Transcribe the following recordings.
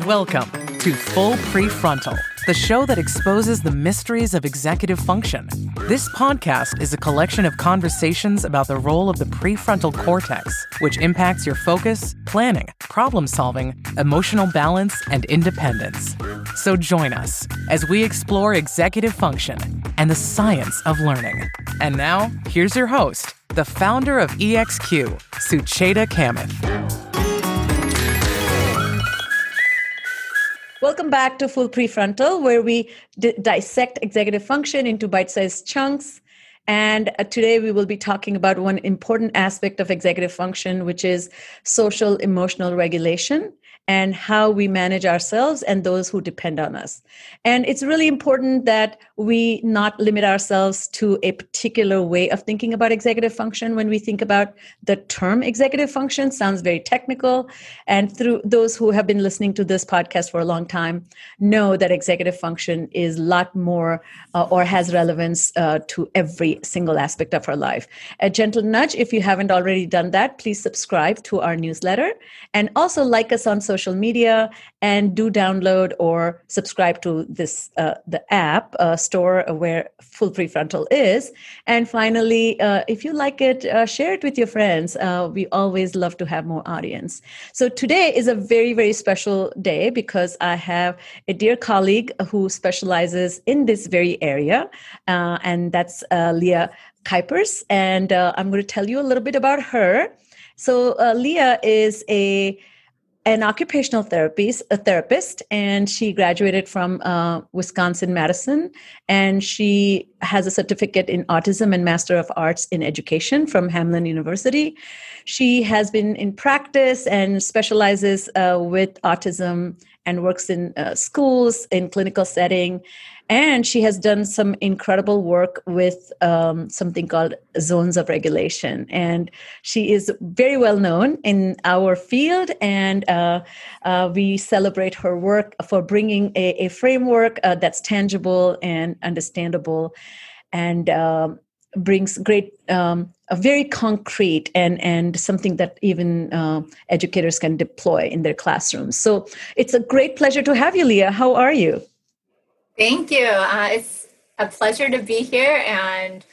Welcome to Full Prefrontal, the show that exposes the mysteries of executive function. This podcast is a collection of conversations about the role of the prefrontal cortex, which impacts your focus, planning, problem-solving, emotional balance, and independence. So join us as we explore executive function and the science of learning. And now, here's your host, the founder of EXQ, Sucheta Kamath. Welcome back to Full Prefrontal, where we dissect executive function into bite-sized chunks. And today we will be talking about one important aspect of executive function, which is social emotional regulation and how we manage ourselves and those who depend on us. And it's really important that we not limit ourselves to a particular way of thinking about executive function. When we think about the term executive function, sounds very technical. And through those who have been listening to this podcast for a long time know that executive function is a lot more or has relevance to every single aspect of our life. A gentle nudge, if you haven't already done that, please subscribe to our newsletter and also like us on social media and do download or subscribe to this the app store where Full Prefrontal is. And finally, if you like it, share it with your friends. We always love to have more audience. So today is a very, very special day because I have a dear colleague who specializes in this very area, and that's Leah Kuipers. And I'm going to tell you a little bit about her. So Leah is an occupational therapist, and she graduated from Wisconsin-Madison, and she has a certificate in autism and Master of Arts in Education from Hamline University. She has been in practice and specializes with autism and works in schools in clinical setting. And she has done some incredible work with something called zones of regulation. And she is very well known in our field. And we celebrate her work for bringing a framework that's tangible and understandable and brings great, a very concrete and something that even educators can deploy in their classrooms. So it's a great pleasure to have you, Leah. How are you? Thank you. It's a pleasure to be here, and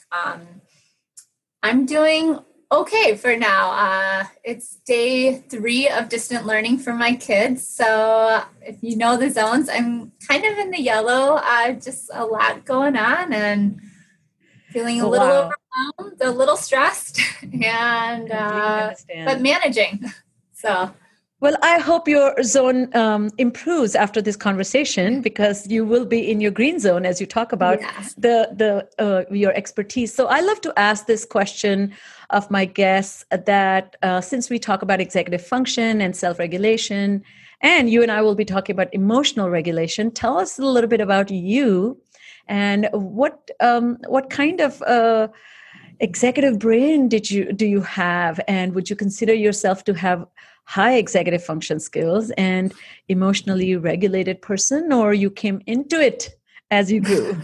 I'm doing okay for now. It's day 3 of distant learning for my kids. So if you know the zones, I'm kind of in the yellow, just a lot going on and feeling a little overwhelmed, a little stressed, and but managing. So. Well, I hope your zone improves after this conversation because you will be in your green zone as you talk about your expertise. So I love to ask this question of my guests that since we talk about executive function and self-regulation, and you and I will be talking about emotional regulation, tell us a little bit about you and what kind of executive brain do you have, and would you consider yourself to have high executive function skills and emotionally regulated person, or you came into it as you grew?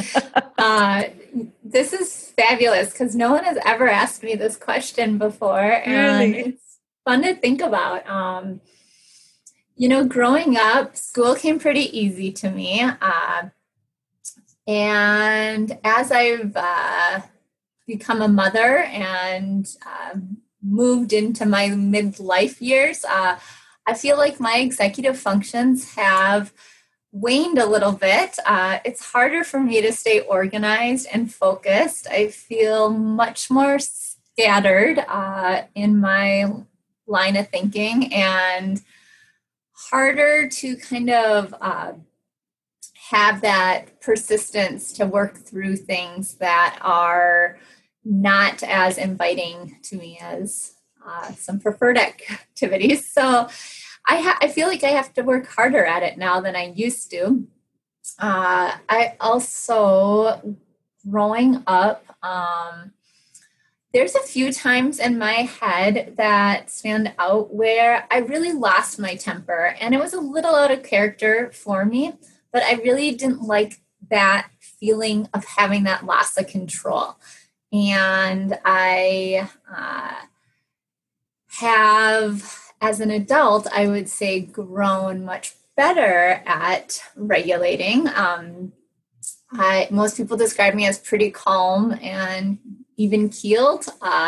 This is fabulous because no one has ever asked me this question before. And it's fun to think about. Growing up, school came pretty easy to me. And as I've become a mother and moved into my midlife years, I feel like my executive functions have waned a little bit. It's harder for me to stay organized and focused. I feel much more scattered in my line of thinking and harder to kind of have that persistence to work through things that are not as inviting to me as some preferred activities. So I feel like I have to work harder at it now than I used to. I also, growing up, there's a few times in my head that stand out where I really lost my temper. And it was a little out of character for me, but I really didn't like that feeling of having that loss of control. And I have as an adult, I would say grown much better at regulating. Most people describe me as pretty calm and even keeled.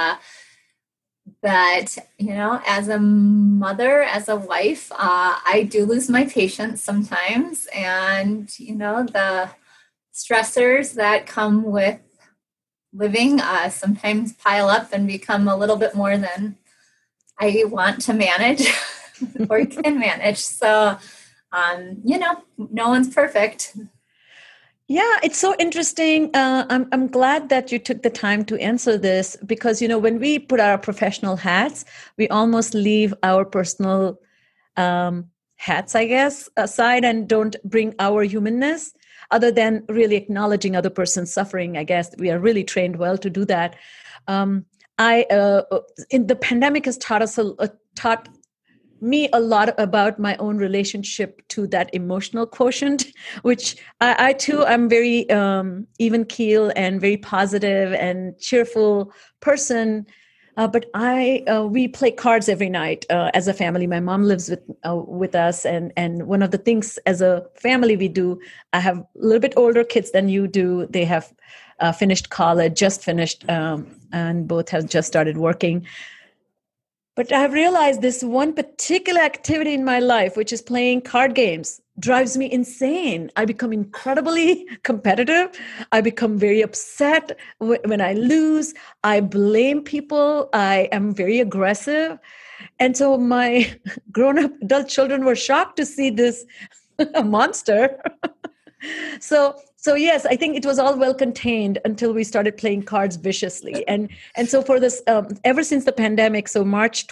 But, as a mother, as a wife, I do lose my patience sometimes. And, the stressors that come with living sometimes pile up and become a little bit more than I want to manage or can manage. So, no one's perfect. Yeah, it's so interesting. I'm glad that you took the time to answer this because, when we put our professional hats, we almost leave our personal hats, I guess, aside and don't bring our humanness other than really acknowledging other person's suffering. I guess we are really trained well to do that. In the pandemic has taught me a lot about my own relationship to that emotional quotient, which I too am very even keel and very positive and cheerful person. But we play cards every night as a family. My mom lives with us, and one of the things as a family we do. I have a little bit older kids than you do. They have finished college, just finished, and both have just started working. But I've realized this one particular activity in my life, which is playing card games, drives me insane. I become incredibly competitive. I become very upset when I lose. I blame people. I am very aggressive. And so my grown-up adult children were shocked to see this monster. So yes, I think it was all well contained until we started playing cards viciously. And so for this, ever since the pandemic, so March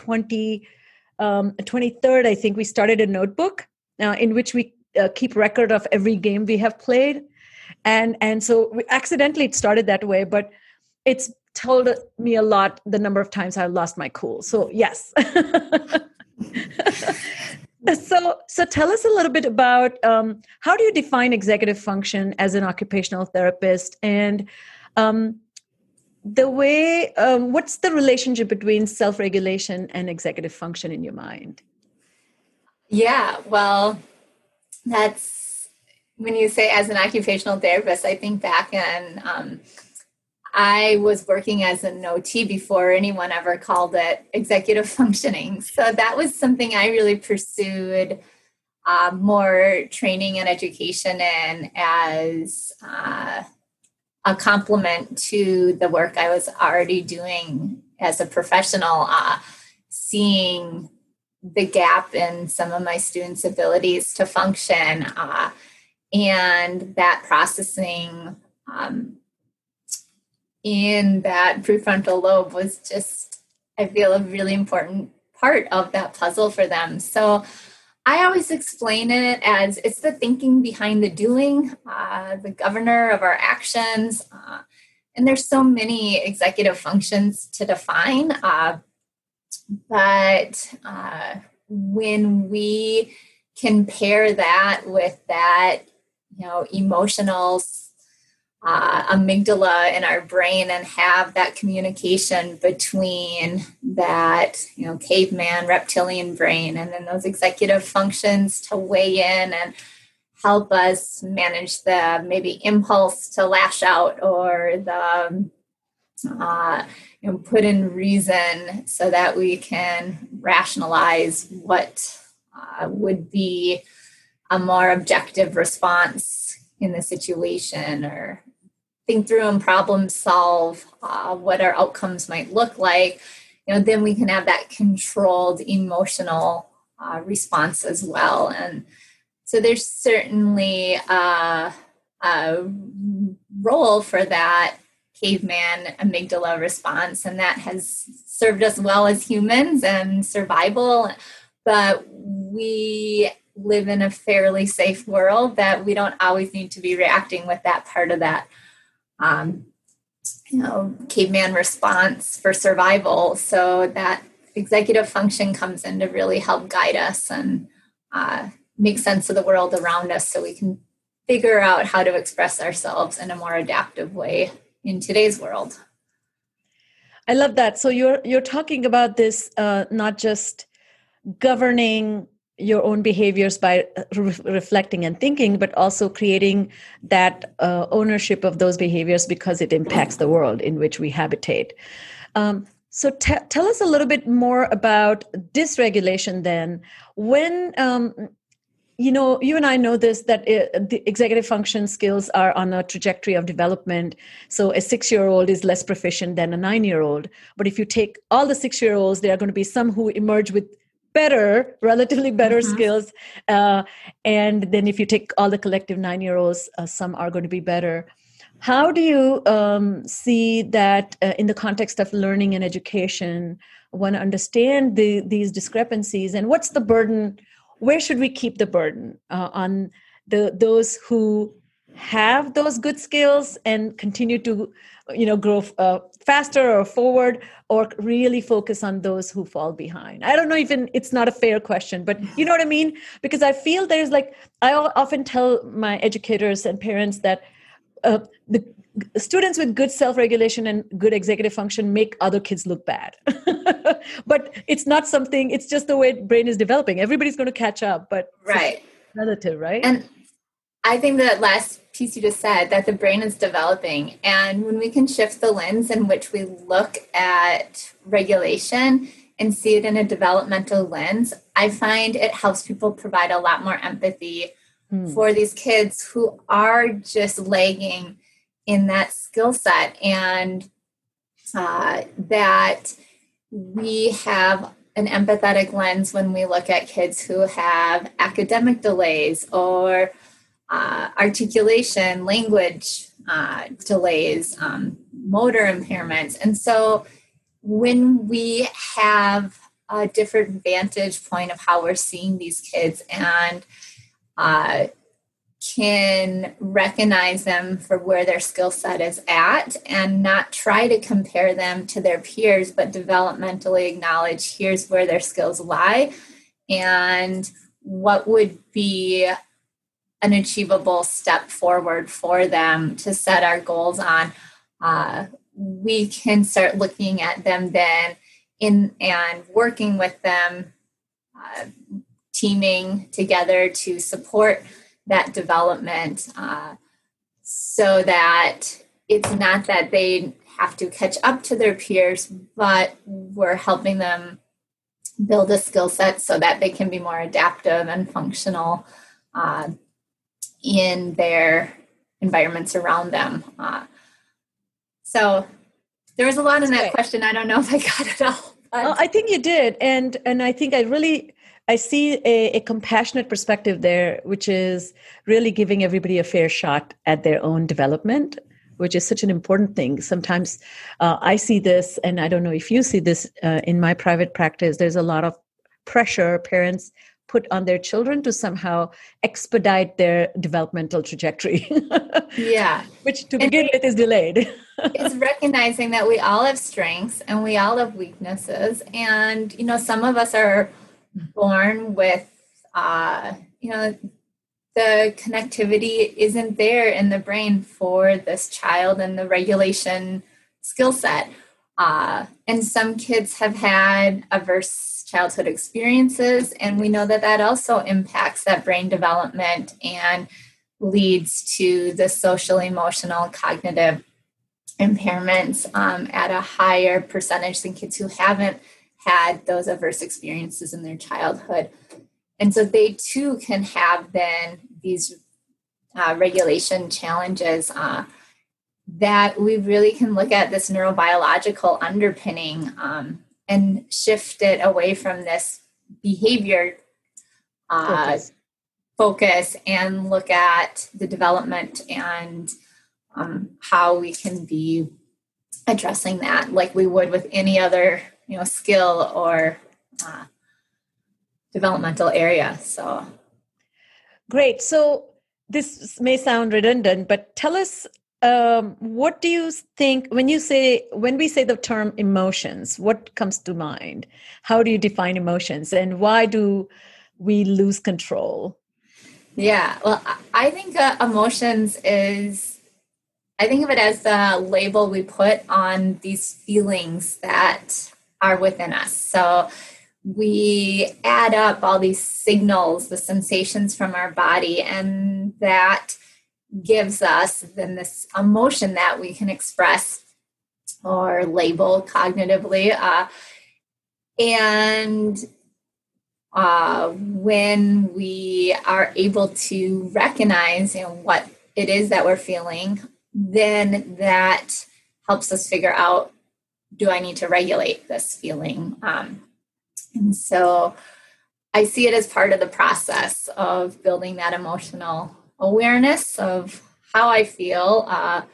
23rd, I think we started a notebook in which we keep record of every game we have played. And so accidentally it started that way, but it's told me a lot the number of times I've lost my cool. So yes. So tell us a little bit about how do you define executive function as an occupational therapist, and what's the relationship between self-regulation and executive function in your mind? Yeah, well, that's when you say as an occupational therapist, I think back and I was working as an OT before anyone ever called it executive functioning. So that was something I really pursued more training and education in as a complement to the work I was already doing as a professional, seeing the gap in some of my students' abilities to function and that processing in that prefrontal lobe was just, I feel, a really important part of that puzzle for them. So I always explain it as it's the thinking behind the doing, the governor of our actions. And there's so many executive functions to define. But when we can pair that with that, emotional amygdala in our brain and have that communication between that, caveman reptilian brain and then those executive functions to weigh in and help us manage the maybe impulse to lash out or the put in reason so that we can rationalize what would be a more objective response in the situation, or think through and problem solve what our outcomes might look like, then we can have that controlled emotional response as well. And so there's certainly a role for that caveman amygdala response, and that has served us well as humans and survival. But we live in a fairly safe world that we don't always need to be reacting with that part of that caveman response for survival. So that executive function comes in to really help guide us and make sense of the world around us so we can figure out how to express ourselves in a more adaptive way in today's world. I love that. So you're talking about this, not just governing your own behaviors by reflecting and thinking, but also creating that ownership of those behaviors because it impacts the world in which we habitate. So tell us a little bit more about dysregulation then. When, you and I know this, that the executive function skills are on a trajectory of development. So a 6-year-old is less proficient than a 9-year-old. But if you take all the 6-year-olds, there are going to be some who emerge with relatively better skills. And then if you take all the collective 9-year-olds, some are going to be better. How do you see that in the context of learning and education? I want to understand these discrepancies, and what's the burden? Where should we keep the burden on those who have those good skills and continue to, grow faster or forward, or really focus on those who fall behind? I don't know, even it's not a fair question, but you know what I mean? Because I feel I often tell my educators and parents that the students with good self-regulation and good executive function make other kids look bad. But it's not something, it's just the way the brain is developing. Everybody's going to catch up, but right. Relative, right? And I think that last piece you just said, that the brain is developing. And when we can shift the lens in which we look at regulation and see it in a developmental lens, I find it helps people provide a lot more empathy for these kids who are just lagging in that skill set, and that we have an empathetic lens when we look at kids who have academic delays or articulation, language delays, motor impairments. And so when we have a different vantage point of how we're seeing these kids and can recognize them for where their skill set is at and not try to compare them to their peers, but developmentally acknowledge here's where their skills lie and what would be an achievable step forward for them to set our goals on. We can start looking at them then and working with them, teaming together to support that development, so that it's not that they have to catch up to their peers, but we're helping them build a skill set so that they can be more adaptive and functional in their environments around them. So there was a lot in that question. I don't know if I got it all. I think you did. And I think I see a compassionate perspective there, which is really giving everybody a fair shot at their own development, which is such an important thing. Sometimes I see this, and I don't know if you see this in my private practice, there's a lot of pressure parents put on their children to somehow expedite their developmental trajectory. Yeah. Which to begin with is delayed. It's recognizing that we all have strengths and we all have weaknesses. And, some of us are born with, the connectivity isn't there in the brain for this child and the regulation skill set. And some kids have had adverse childhood experiences, and we know that also impacts that brain development and leads to the social, emotional, cognitive impairments at a higher percentage than kids who haven't had those adverse experiences in their childhood. And so they too can have then these regulation challenges that we really can look at this neurobiological underpinning and shift it away from this behavior focus and look at the development and how we can be addressing that like we would with any other skill or developmental area. So great. So this may sound redundant, but tell us, what do you think when we say the term emotions, what comes to mind? How do you define emotions, and why do we lose control? Yeah, well, I think emotions I think of it as the label we put on these feelings that are within us. So we add up all these signals, the sensations from our body, and that gives us then this emotion that we can express or label cognitively. When we are able to recognize, what it is that we're feeling, then that helps us figure out, do I need to regulate this feeling? And so I see it as part of the process of building that emotional awareness of how I feel,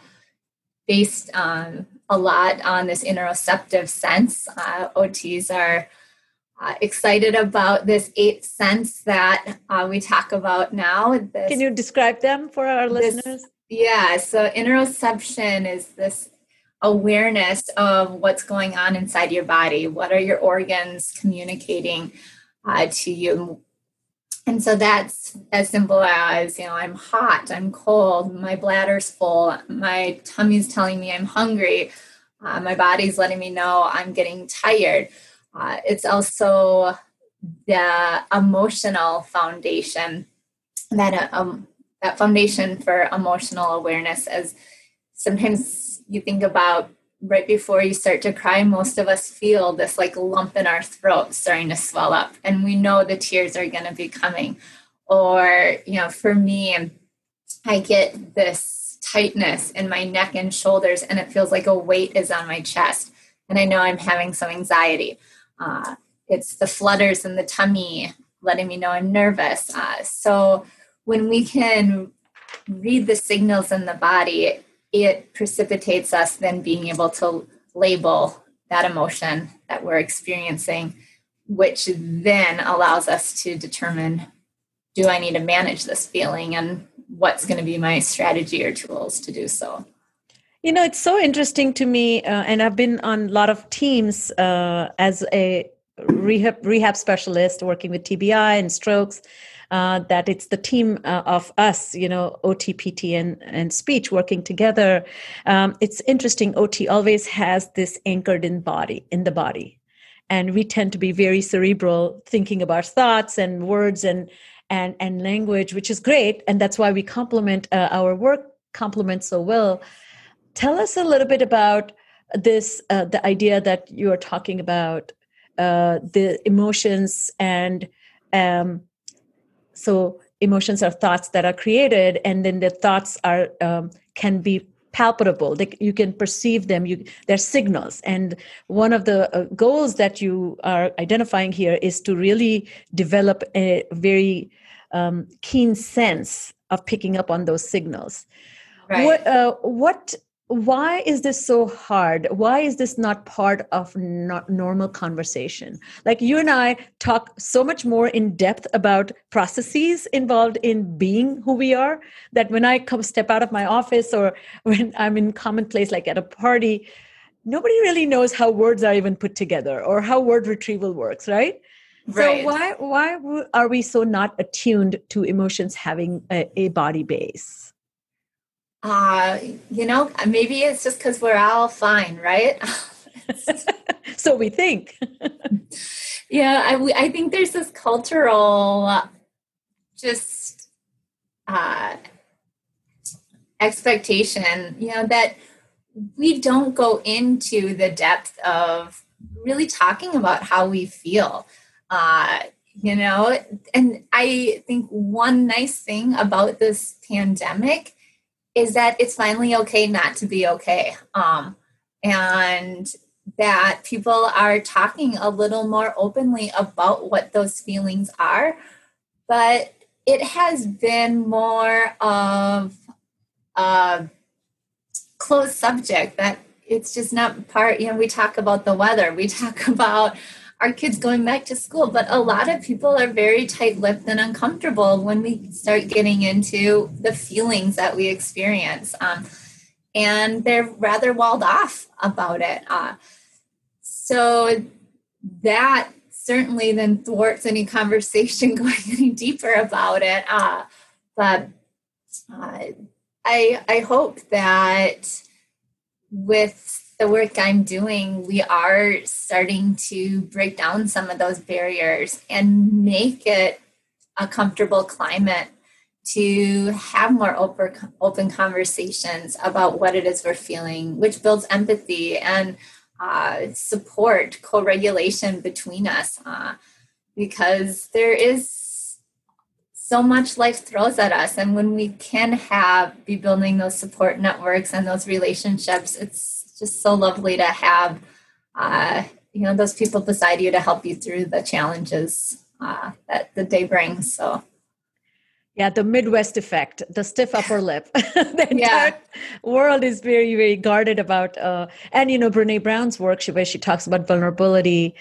based on a lot on this interoceptive sense. OTs are excited about this eighth sense that we talk about now. Can you describe them for our listeners? Yeah, so interoception is this awareness of what's going on inside your body. What are your organs communicating to you? And so that's as simple as, I'm hot, I'm cold, my bladder's full, my tummy's telling me I'm hungry, my body's letting me know I'm getting tired. It's also the emotional foundation, that foundation for emotional awareness. As sometimes you think about right before you start to cry, most of us feel this like lump in our throat starting to swell up, and we know the tears are going to be coming. Or, for me, I get this tightness in my neck and shoulders, and it feels like a weight is on my chest, and I know I'm having some anxiety. It's the flutters in the tummy letting me know I'm nervous. So when we can read the signals in the body, it precipitates us then being able to label that emotion that we're experiencing, which then allows us to determine, do I need to manage this feeling, and what's going to be my strategy or tools to do so? It's so interesting to me, and I've been on a lot of teams as a rehab specialist working with TBI and strokes, that it's the team of us, OT, PT, and speech working together. It's interesting. OT always has this anchored in the body. And we tend to be very cerebral, thinking about thoughts and words and language, which is great. And that's why we complement our work complements so well. Tell us a little bit about this, the idea that you are talking about, the emotions, and so emotions are thoughts that are created, and then the thoughts are can be palpable. You can perceive them. They're signals. And one of the goals that you are identifying here is to really develop a very keen sense of picking up on those signals. Right. Why is this so hard? Why is this not part of normal conversation? Like, you and I talk so much more in depth about processes involved in being who we are, that when I step out of my office, or when I'm in common place, like at a party, nobody really knows how words are even put together or how word retrieval works, right? Right. So why are we so not attuned to emotions having a body base? Maybe it's just because we're all fine, right? So we think. Yeah, I think there's this cultural expectation, that we don't go into the depth of really talking about how we feel. And I think one nice thing about this pandemic is that it's finally okay not to be okay. And that people are talking a little more openly about what those feelings are. But it has been more of a closed subject, that it's just not part, we talk about the weather, we talk about our kids going back to school, but a lot of people are very tight-lipped and uncomfortable when we start getting into the feelings that we experience. And they're rather walled off about it. So that certainly then thwarts any conversation going any deeper about it. But I hope that with the work I'm doing, we are starting to break down some of those barriers and make it a comfortable climate to have more open conversations about what it is we're feeling, which builds empathy and support, co-regulation between us, because there is so much life throws at us. And when we can be building those support networks and those relationships, it's just so lovely to have, those people beside you to help you through the challenges that the day brings. So. Yeah, the Midwest effect, the stiff upper lip. The entire world is very, very guarded about, and Brene Brown's work, where she talks about vulnerability,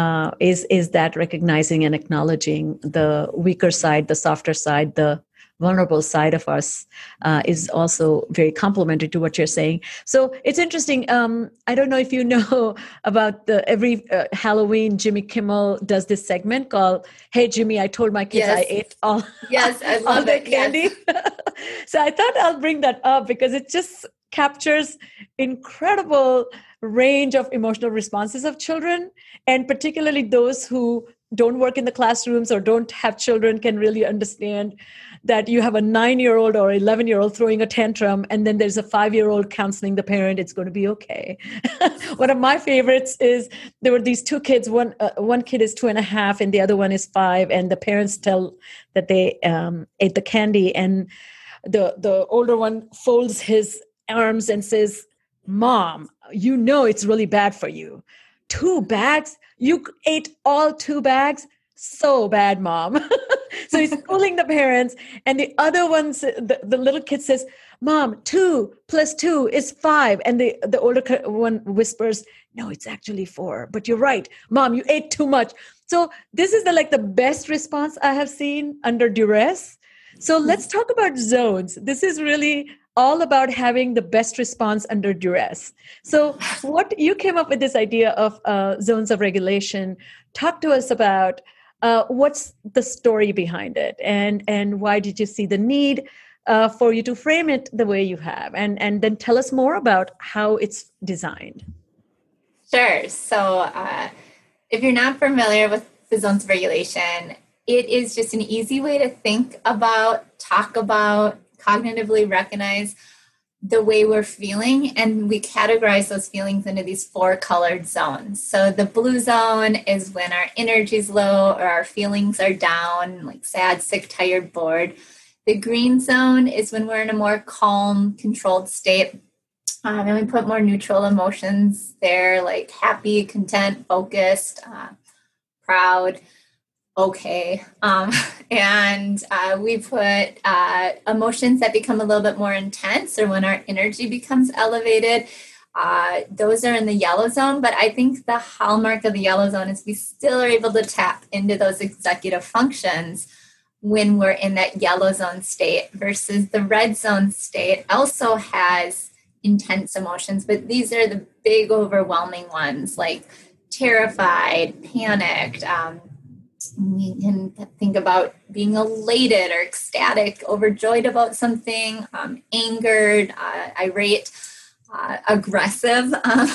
is that recognizing and acknowledging the weaker side, the softer side, the vulnerable side of us, is also very complementary to what you're saying. So it's interesting. I don't know if you know about every Halloween, Jimmy Kimmel does this segment called "Hey Jimmy, I told my kids I ate all I love all the candy." Yes. So I thought I'll bring that up because it just captures incredible range of emotional responses of children, and particularly those who don't work in the classrooms or don't have children can really understand that you have a 9-year-old or 11-year-old throwing a tantrum, and then there's a 5-year-old counseling the parent, it's going to be okay. One of my favorites is there were these two kids, one kid is 2.5 and the other one is 5, and the parents tell that they ate the candy, and the older one folds his arms and says, "Mom, it's really bad for you. 2 bags? You ate all 2 bags? So bad, Mom." So he's schooling the parents. And the other one, the little kid says, "Mom, 2 + 2 is 5. And the older one whispers, "No, it's actually 4. But you're right. Mom, you ate too much." So this is the best response I have seen under duress. So let's talk about zones. This is really all about having the best response under duress. So what you came up with this idea of zones of regulation. Talk to us about what's the story behind it, and why did you see the need for you to frame it the way you have, and then tell us more about how it's designed. Sure. So if you're not familiar with the zones of regulation, it is just an easy way to think about, talk about, cognitively recognize the way we're feeling, and we categorize those feelings into these 4 colored zones. So the blue zone is when our energy's low or our feelings are down, like sad, sick, tired, bored. The green zone is when we're in a more calm, controlled state. And we put more neutral emotions there, like happy, content, focused, proud, okay. And we put emotions that become a little bit more intense, or when our energy becomes elevated. Those are in the yellow zone. But I think the hallmark of the yellow zone is we still are able to tap into those executive functions when we're in that yellow zone state, versus the red zone state also has intense emotions, but these are the big overwhelming ones, like terrified, panicked. We can think about being elated or ecstatic, overjoyed about something, angered, irate, aggressive.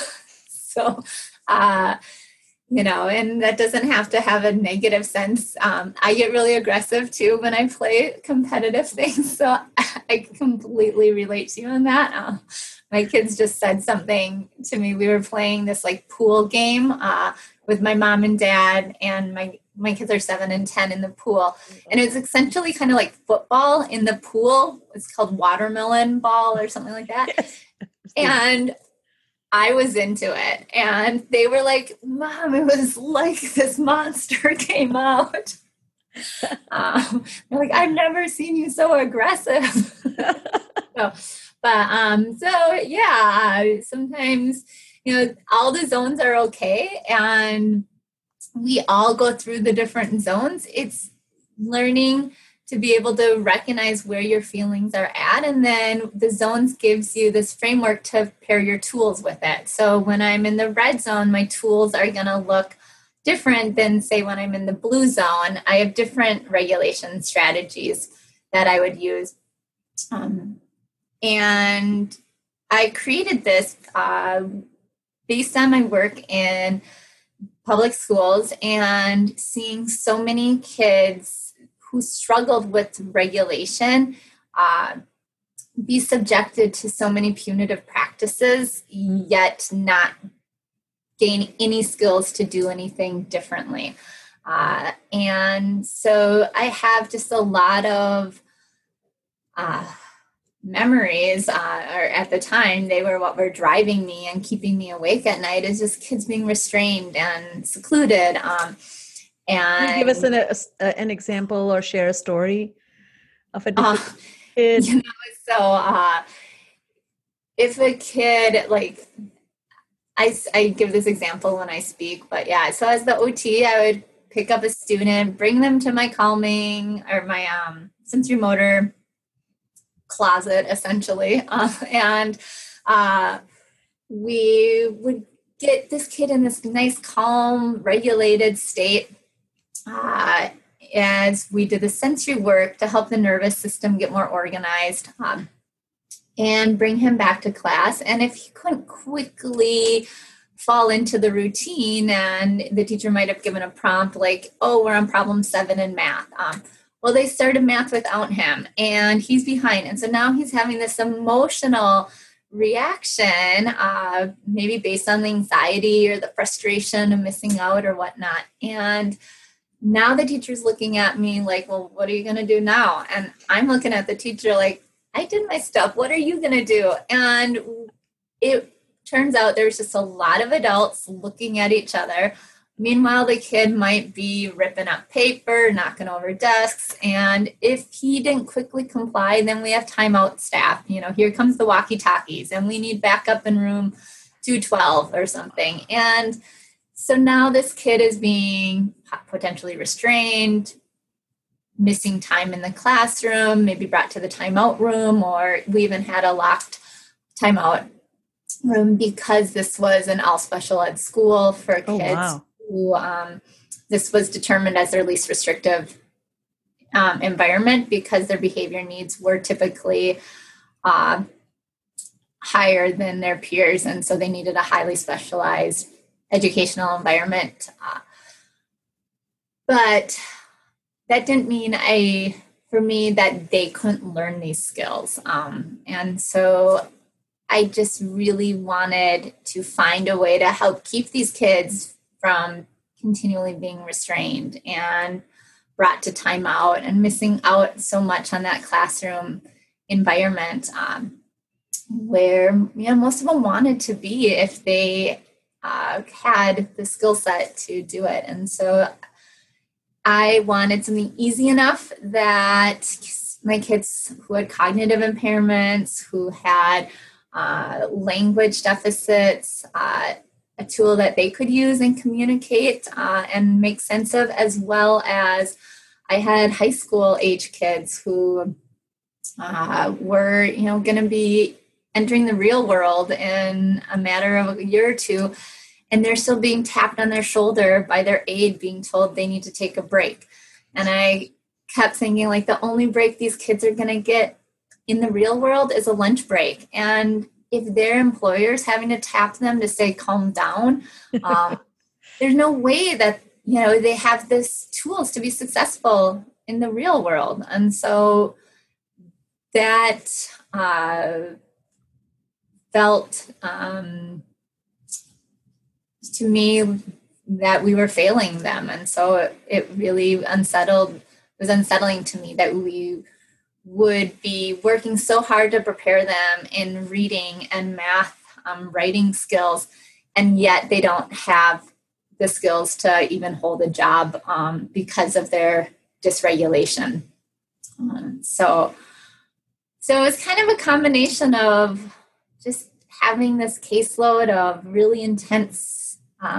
And that doesn't have to have a negative sense. I get really aggressive too when I play competitive things. So I completely relate to you on that. My kids just said something to me. We were playing this pool game with my mom and dad, and my kids are 7 and 10 in the pool. And it's essentially kind of like football in the pool. It's called watermelon ball or something like that. Yes. And I was into it. And they were like, "Mom, it was like this monster came out." They're like, "I've never seen you so aggressive." Sometimes, all the zones are okay. And we all go through the different zones. It's learning to be able to recognize where your feelings are at. And then the zones gives you this framework to pair your tools with it. So when I'm in the red zone, my tools are going to look different than, say, when I'm in the blue zone. I have different regulation strategies that I would use. And I created this based on my work in public schools and seeing so many kids who struggled with regulation be subjected to so many punitive practices, yet not gain any skills to do anything differently. And so I have just a lot of memories, or at the time, they were what were driving me and keeping me awake at night, is just kids being restrained and secluded. And can you give us an example or share a story of a different kid? If a kid, like, I give this example when I speak, but yeah, so as the OT, I would pick up a student, bring them to my calming or my sensory motor closet, essentially. And we would get this kid in this nice, calm, regulated state as we did the sensory work to help the nervous system get more organized, and bring him back to class. And if he couldn't quickly fall into the routine, and the teacher might have given a prompt like, oh, we're on problem 7 in math. Well, they started math without him and he's behind. And so now he's having this emotional reaction, maybe based on the anxiety or the frustration of missing out or whatnot. And now the teacher's looking at me like, well, what are you going to do now? And I'm looking at the teacher like, I did my stuff. What are you going to do? And it turns out there's just a lot of adults looking at each other. Meanwhile, the kid might be ripping up paper, knocking over desks. And if he didn't quickly comply, then we have timeout staff. Here comes the walkie-talkies and we need backup in room 212 or something. And so now this kid is being potentially restrained, missing time in the classroom, maybe brought to the timeout room, or we even had a locked timeout room because this was an all special ed school for kids. Oh, wow. Who this was determined as their least restrictive environment because their behavior needs were typically higher than their peers, and so they needed a highly specialized educational environment. But that didn't mean for me that they couldn't learn these skills. And so I just really wanted to find a way to help keep these kids from continually being restrained and brought to timeout and missing out so much on that classroom environment, where most of them wanted to be if they had the skill set to do it. And so I wanted something easy enough that my kids who had cognitive impairments, who had language deficits, a tool that they could use and communicate and make sense of, as well as I had high school age kids who were, going to be entering the real world in a matter of a year or two, and they're still being tapped on their shoulder by their aide, being told they need to take a break. And I kept thinking, like, the only break these kids are going to get in the real world is a lunch break. And if their employer's having to tap them to say, calm down, there's no way that, they have this tools to be successful in the real world. And so that felt to me that we were failing them. And so it really was unsettling to me that we would be working so hard to prepare them in reading and math, writing skills, and yet they don't have the skills to even hold a job because of their dysregulation. So it's kind of a combination of just having this caseload of really intense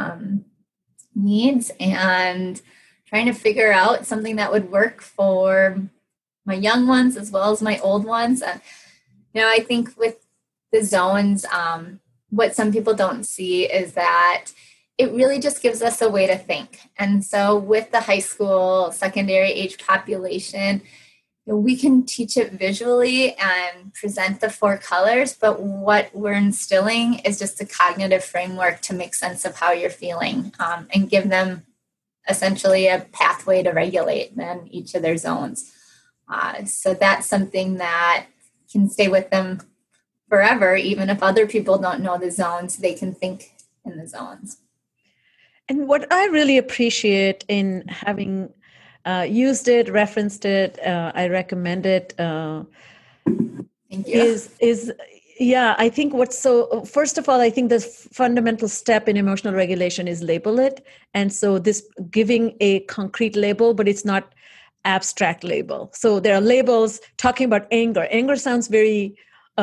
needs and trying to figure out something that would work for my young ones as well as my old ones. And, I think with the zones, what some people don't see is that it really just gives us a way to think. And so with the high school, secondary age population, we can teach it visually and present the 4 colors, but what we're instilling is just a cognitive framework to make sense of how you're feeling, and give them essentially a pathway to regulate in each of their zones. So that's something that can stay with them forever. Even if other people don't know the zones, they can think in the zones. And what I really appreciate in having used it, referenced it, I recommend it. Thank you. Yeah, I think first of all, I think the fundamental step in emotional regulation is label it. And so this giving a concrete label, but it's not abstract label. So there are labels talking about anger. Anger sounds very,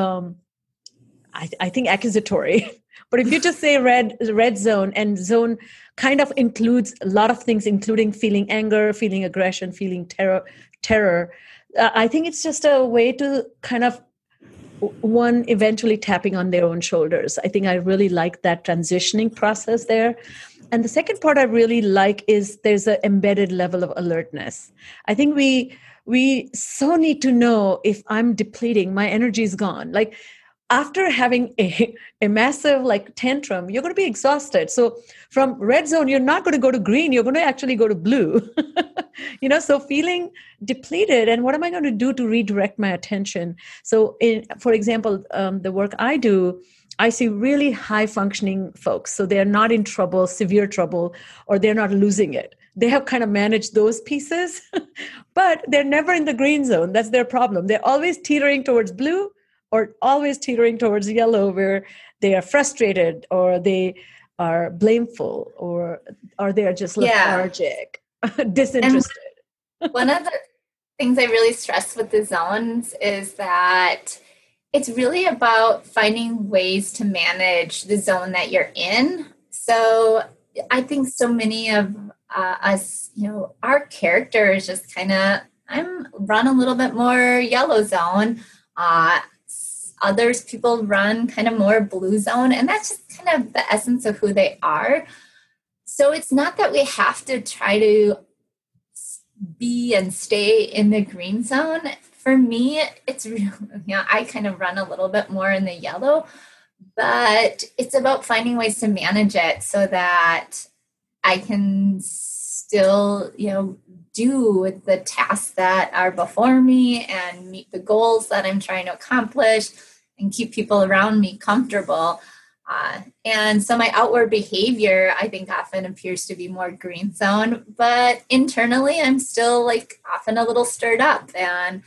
I think, accusatory. But if you just say red zone, and zone kind of includes a lot of things, including feeling anger, feeling aggression, feeling terror. I think it's just a way to kind of one eventually tapping on their own shoulders. I think I really like that transitioning process there. And the second part I really like is there's an embedded level of alertness. I think we so need to know if I'm depleting, my energy is gone. Like after having a massive like tantrum, you're going to be exhausted. So from red zone, you're not going to go to green. You're going to actually go to blue. So feeling depleted, and what am I going to do to redirect my attention? So for example, the work I do, I see really high functioning folks. So they're not in trouble, severe trouble, or they're not losing it. They have kind of managed those pieces, but they're never in the green zone. That's their problem. They're always teetering towards blue, or always teetering towards yellow, where they are frustrated, or they are blameful, or they are just lethargic, disinterested. And one of the things I really stress with the zones is that it's really about finding ways to manage the zone that you're in. So I think so many of us, our characters just kind of, I'm run a little bit more yellow zone. Others people run kind of more blue zone, and that's just kind of the essence of who they are. So it's not that we have to try to be and stay in the green zone. For me, it's really, I kind of run a little bit more in the yellow, but it's about finding ways to manage it so that I can still, do the tasks that are before me and meet the goals that I'm trying to accomplish and keep people around me comfortable. And so my outward behavior, I think, often appears to be more green zone, but internally I'm still often a little stirred up and,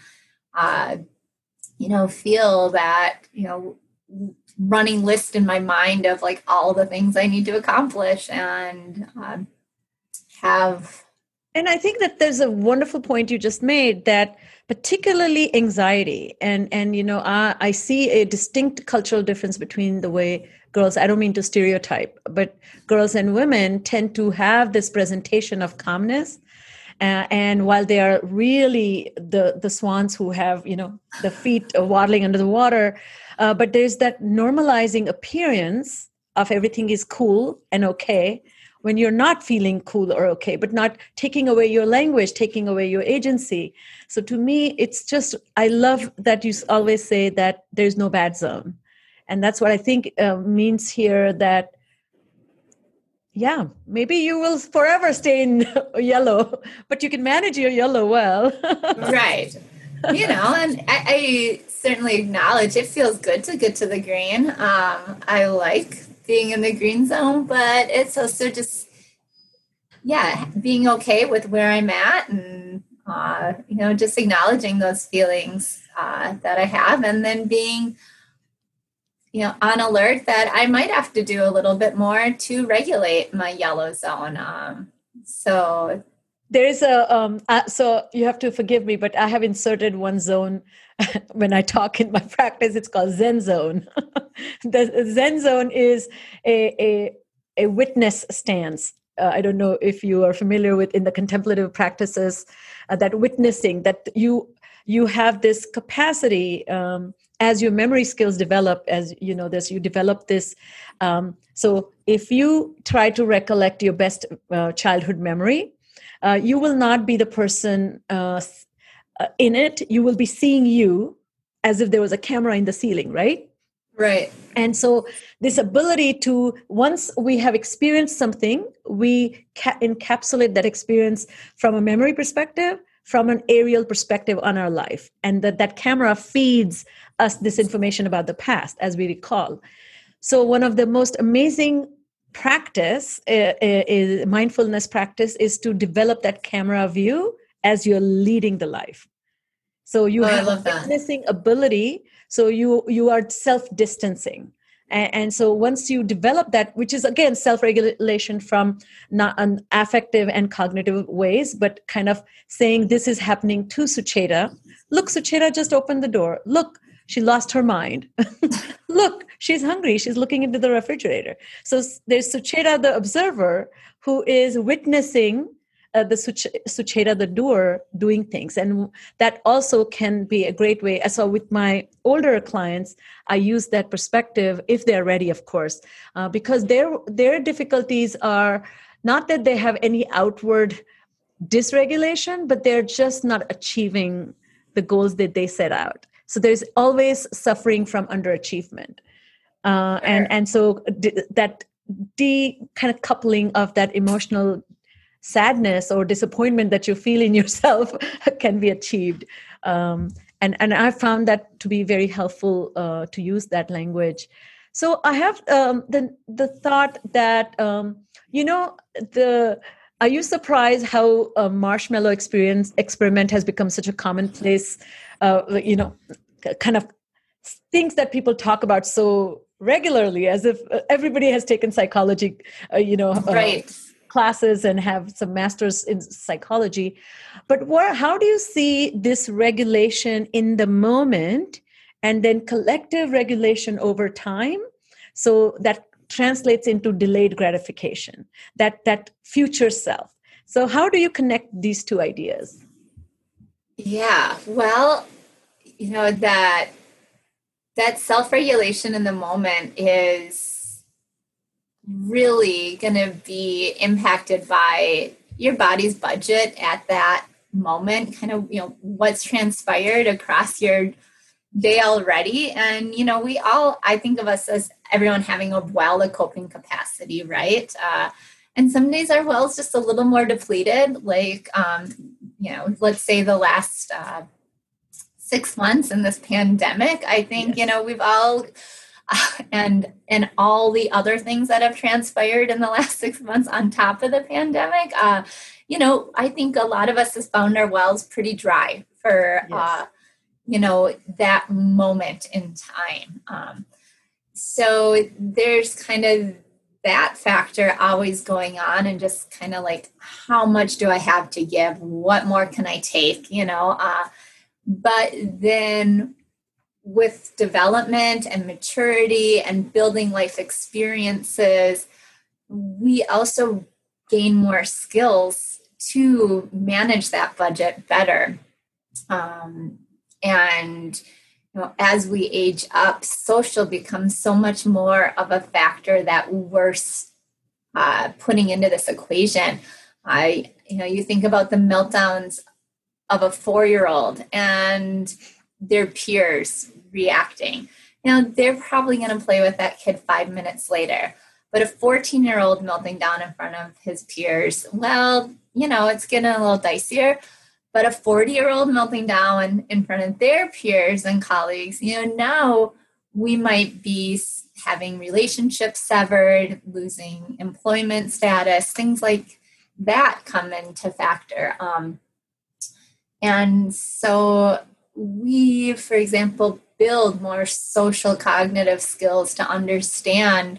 feel that, running list in my mind of all the things I need to accomplish and have. And I think that there's a wonderful point you just made, that particularly anxiety. And I see a distinct cultural difference between the way girls, I don't mean to stereotype, but girls and women tend to have this presentation of calmness. And while they are really the swans who have, the feet waddling under the water, but there's that normalizing appearance of everything is cool and okay, when you're not feeling cool or okay, but not taking away your language, taking away your agency. So to me, it's just, I love that you always say that there's no bad zone. And that's what I think means here, that, maybe you will forever stay in yellow, but you can manage your yellow well. Right. And I certainly acknowledge it feels good to get to the green. I like being in the green zone, but it's also just, being okay with where I'm at and, just acknowledging those feelings that I have, and then being, on alert that I might have to do a little bit more to regulate my yellow zone. So there is so you have to forgive me, but I have inserted one zone when I talk in my practice. It's called Zen zone. The Zen zone is a witness stance. I don't know if you are familiar with, in the contemplative practices, that witnessing, that you have this capacity as your memory skills develop, as you develop this. So if you try to recollect your best childhood memory, you will not be the person in it, you will be seeing you as if there was a camera in the ceiling, right? Right. And so this ability to, once we have experienced something, we encapsulate that experience from a memory perspective, from an aerial perspective on our life. And that camera feeds us this information about the past, as we recall. So one of the most amazing practice is mindfulness practice is to develop that camera view as you're leading the life. So you have a witnessing ability. So you are self-distancing. And so once you develop that, which is again self-regulation from not an affective and cognitive ways, but kind of saying this is happening to Sucheta. Look, Sucheta just opened the door. Look, she lost her mind. Look, she's hungry. She's looking into the refrigerator. So there's Sucheta, the observer, who is witnessing the Sucheta, the doer, doing things. And that also can be a great way. So with my older clients, I use that perspective if they're ready, of course, because their difficulties are not that they have any outward dysregulation, but they're just not achieving the goals that they set out. So there's always suffering from underachievement. And so that kind of coupling of that emotional sadness or disappointment that you feel in yourself can be achieved. And I found that to be very helpful to use that language. So I have the thought that, are you surprised how a marshmallow experiment has become such a commonplace, kind of things that people talk about so regularly, as if everybody has taken psychology, right. classes and have some masters in psychology. But how do you see this regulation in the moment and then collective regulation over time? So that translates into delayed gratification, that future self. So how do you connect these two ideas? Yeah, well, that self-regulation in the moment is really going to be impacted by your body's budget at that moment, kind of, what's transpired across your day already. And, I think of us as everyone having a coping capacity, right? And some days our well's just a little more depleted, like, let's say the last 6 months in this pandemic. I think, yes. We've all, and all the other things that have transpired in the last 6 months on top of the pandemic, I think a lot of us has found our wells pretty dry for, Yes. That moment in time. So there's kind of that factor always going on, and just kind of like, how much do I have to give? What more can I take? But then with development and maturity and building life experiences, we also gain more skills to manage that budget better. And as we age up, social becomes so much more of a factor that we're putting into this equation. You think about the meltdowns of a 4-year-old and their peers reacting. They're probably going to play with that kid 5 minutes later. But a 14-year-old melting down in front of his peers, it's getting a little dicier. But a 40-year-old melting down in front of their peers and colleagues, now we might be having relationships severed, losing employment status, things like that come into factor. And so we, for example, build more social cognitive skills to understand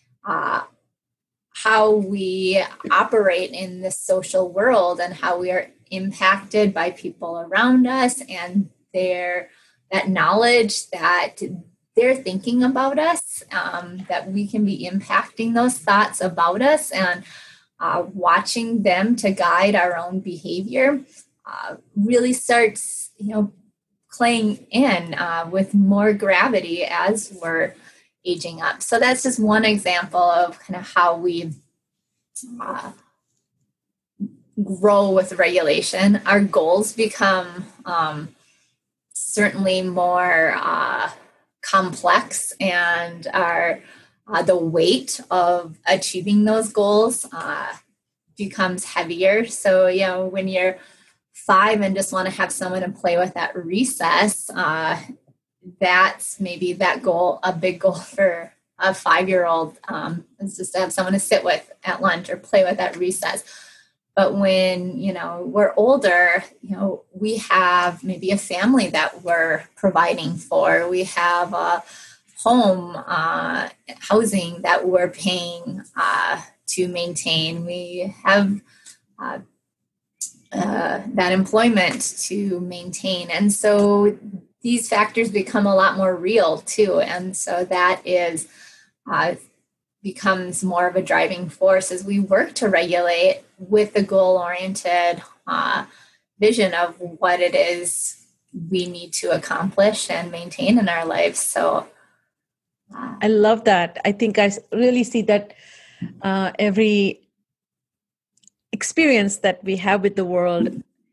how we operate in this social world and how we are impacted by people around us, and that knowledge that they're thinking about us, that we can be impacting those thoughts about us, and watching them to guide our own behavior really starts, playing in with more gravity as we're aging up. So that's just one example of kind of how we grow with regulation. Our goals become certainly more complex, and are the weight of achieving those goals becomes heavier. So, when you're 5 and just want to have someone to play with at recess, that's maybe that goal, a big goal for a 5-year-old, is just to have someone to sit with at lunch or play with at recess. But when, we're older, we have maybe a family that we're providing for. We have a home, housing that we're paying to maintain. We have that employment to maintain. And so these factors become a lot more real too. And so that is becomes more of a driving force as we work to regulate with the goal-oriented vision of what it is we need to accomplish and maintain in our lives. So I love that. I think I really see that every experience that we have with the world.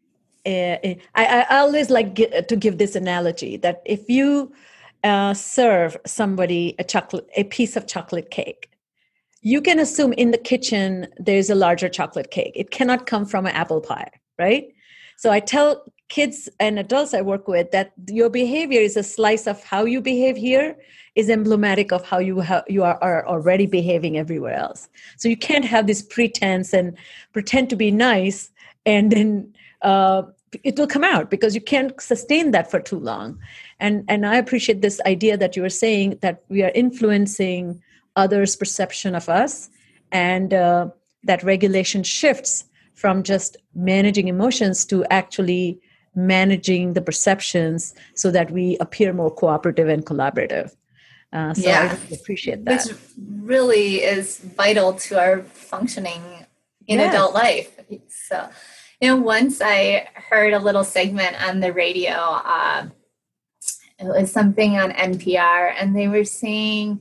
I always like to give this analogy that if you serve somebody a piece of chocolate cake, you can assume in the kitchen there's a larger chocolate cake. It cannot come from an apple pie, right? So I tell kids and adults I work with that your behavior is a slice of how you behave here is emblematic of how you are already behaving everywhere else. So you can't have this pretense and pretend to be nice and then it will come out because you can't sustain that for too long. And I appreciate this idea that you were saying that we are influencing others' perception of us, and that regulation shifts from just managing emotions to actually managing the perceptions so that we appear more cooperative and collaborative. I really appreciate that. Which really is vital to our functioning in adult life. So, once I heard a little segment on the radio, it was something on NPR, and they were saying,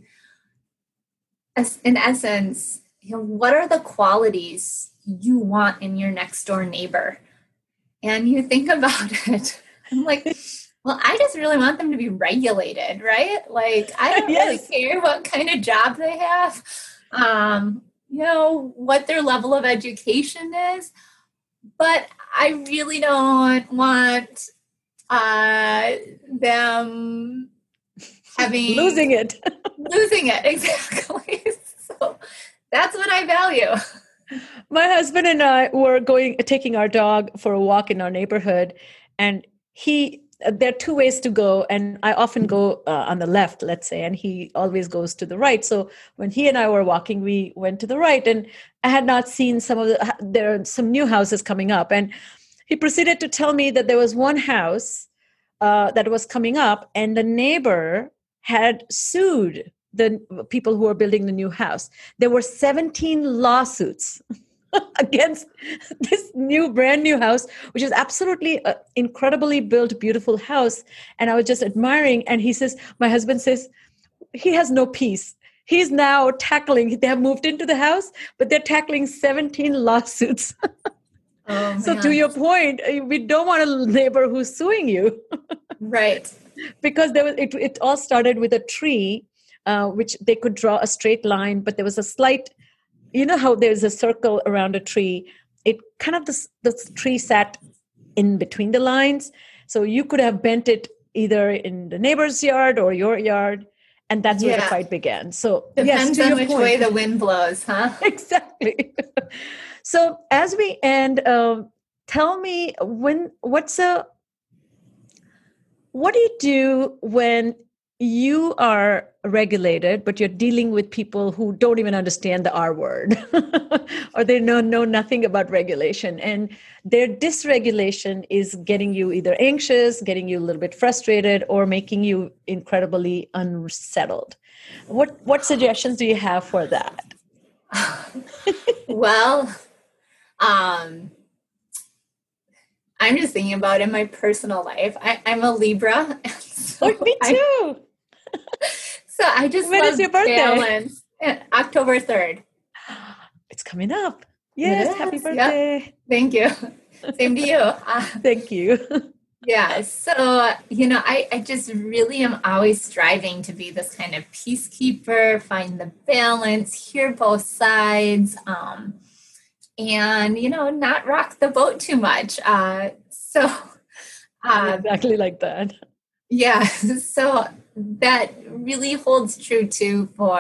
in essence, what are the qualities you want in your next door neighbor? And you think about it, I'm like, well, I just really want them to be regulated, right? Like, I don't really care what kind of job they have, what their level of education is, but I really don't want them having losing it, exactly. So that's what I value. My husband and I were taking our dog for a walk in our neighborhood, and there are 2 ways to go, and I often go on the left, let's say, and he always goes to the right. So when he and I were walking, we went to the right, and I had not seen there are some new houses coming up, and he proceeded to tell me that there was one house that was coming up, and the neighbor had sued the people who were building the new house. There were 17 lawsuits against this brand new house, which is absolutely incredibly built, beautiful house. And I was just admiring. And my husband says, he has no peace. He's now they have moved into the house, but they're tackling 17 lawsuits. Oh, so to your point, we don't want a neighbor who's suing you. Right. Because it all started with a tree, which they could draw a straight line, but there was a slight, how there's a circle around a tree. It kind of, the tree sat in between the lines. So you could have bent it either in the neighbor's yard or your yard. And that's where the fight began. So depends on which way the wind blows, huh? Exactly. So as we end, tell me what do you do when you are regulated, but you're dealing with people who don't even understand the R word, or they know nothing about regulation, and their dysregulation is getting you either anxious, getting you a little bit frustrated, or making you incredibly unsettled? What suggestions do you have for that? Well, I'm just thinking about in my personal life. I'm a Libra. So me too. So I just when love is your birthday? Balance. October 3rd. It's coming up. Yes, happy birthday. Yep. Thank you. Same to you. Thank you. Yeah. So, I just really am always striving to be this kind of peacekeeper, find the balance, hear both sides, and, not rock the boat too much. I'm Uh, exactly like that. yeah. So that really holds true too for,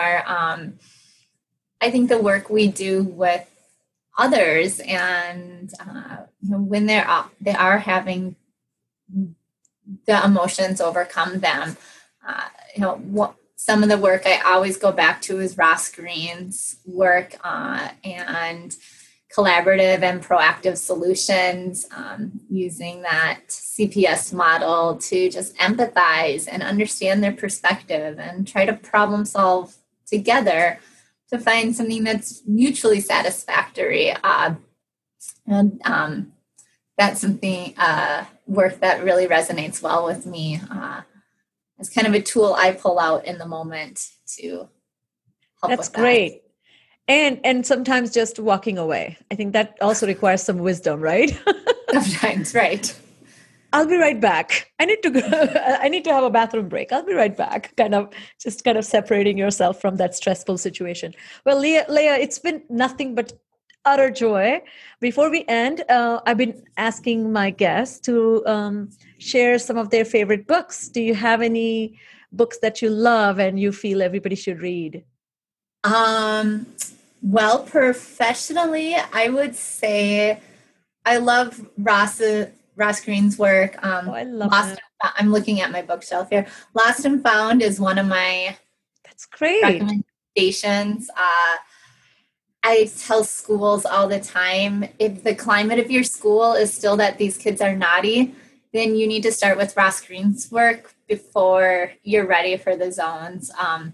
I think the work we do with others and, when they are having the emotions overcome them. Some of the work I always go back to is Ross Greene's work and collaborative and proactive solutions, using that CPS model to just empathize and understand their perspective and try to problem solve together to find something that's mutually satisfactory. And that's something, work that really resonates well with me. It's kind of a tool I pull out in the moment to help That's with that. great. And sometimes just walking away. I think that also requires some wisdom, right? Sometimes, right. I'll be right back. I need to go. I need to have a bathroom break. I'll be right back. Kind of separating yourself from that stressful situation. Well, Leah, it's been nothing but utter joy. Before we end, I've been asking my guests to share some of their favorite books. Do you have any books that you love and you feel everybody should read? Well, professionally, I would say I love Ross Greene's work. I love Lost. that. I'm looking at my bookshelf here. Lost and Found is one of my That's great. recommendations. I tell schools all the time, if the climate of your school is still that these kids are naughty, then you need to start with Ross Greene's work before you're ready for the zones.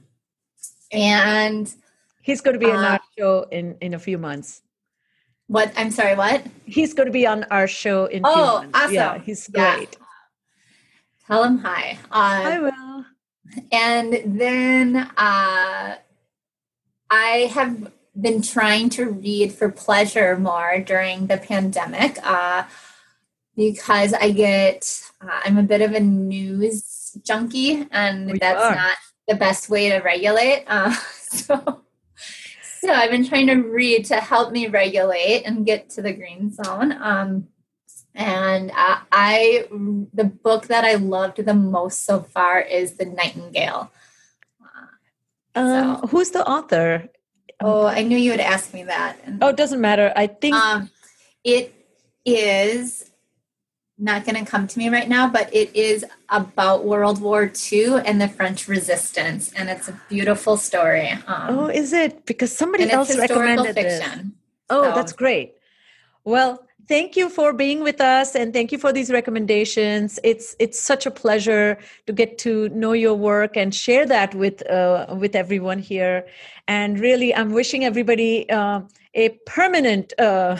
And he's going to be on our show in a few months. What? I'm sorry, what? He's going to be on our show in a few months. Awesome. Yeah, he's great. Yeah. Tell him hi. I will. And then I have been trying to read for pleasure more during the pandemic because I'm a bit of a news junkie, and that's not the best way to regulate. So I've been trying to read to help me regulate and get to the green zone. And the book that I loved the most so far is The Nightingale. Who's the author? Oh, I knew you would ask me that. It doesn't matter. I think it is not going to come to me right now, but it is about World War II and the French Resistance, and it's a beautiful story. Is it? Because somebody else recommended fiction. Oh, that's great. Well, thank you for being with us, and thank you for these recommendations. It's such a pleasure to get to know your work and share that with everyone here. And really, I'm wishing everybody a permanent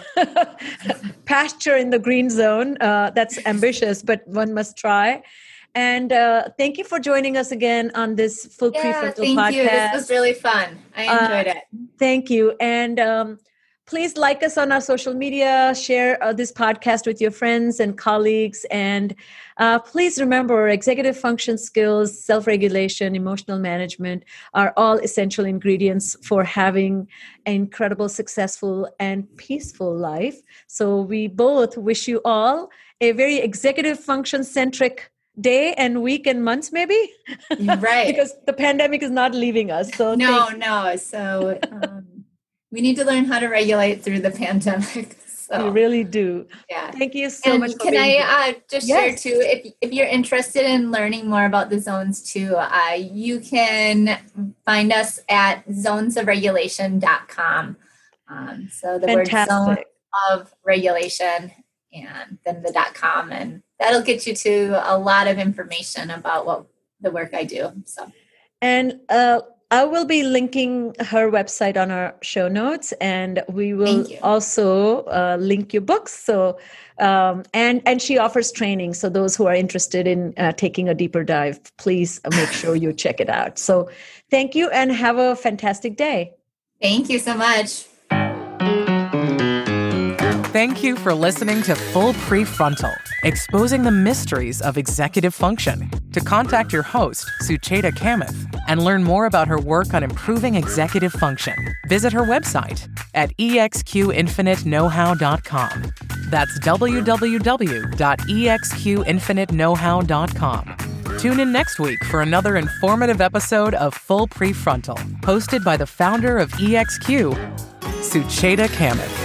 pasture in the green zone. That's ambitious, but one must try. And thank you for joining us again on this Full Prefrontal podcast. Thank you. This was really fun. I enjoyed it. Thank you. And please like us on our social media, share this podcast with your friends and colleagues. And please remember, executive function skills, self-regulation, emotional management are all essential ingredients for having an incredible, successful, and peaceful life. So we both wish you all a very executive function-centric day and week and months, maybe. Right. Because the pandemic is not leaving us. So no. So we need to learn how to regulate through the pandemic. So. We really do. Yeah. Thank you so much. Can I just share too, if you're interested in learning more about the zones too, you can find us at zonesofregulation.com. So the Fantastic. word zone of regulation and then the .com, and that'll get you to a lot of information about what the work I do. So. And I will be linking her website on our show notes, and we will also link your books. So, and she offers training. So those who are interested in taking a deeper dive, please make sure you check it out. So thank you and have a fantastic day. Thank you so much. Thank you for listening to Full Prefrontal, exposing the mysteries of executive function. To contact your host, Sucheta Kamath, and learn more about her work on improving executive function, visit her website at exqinfiniteknowhow.com. That's www.exqinfiniteknowhow.com. Tune in next week for another informative episode of Full Prefrontal, hosted by the founder of EXQ, Sucheta Kamath.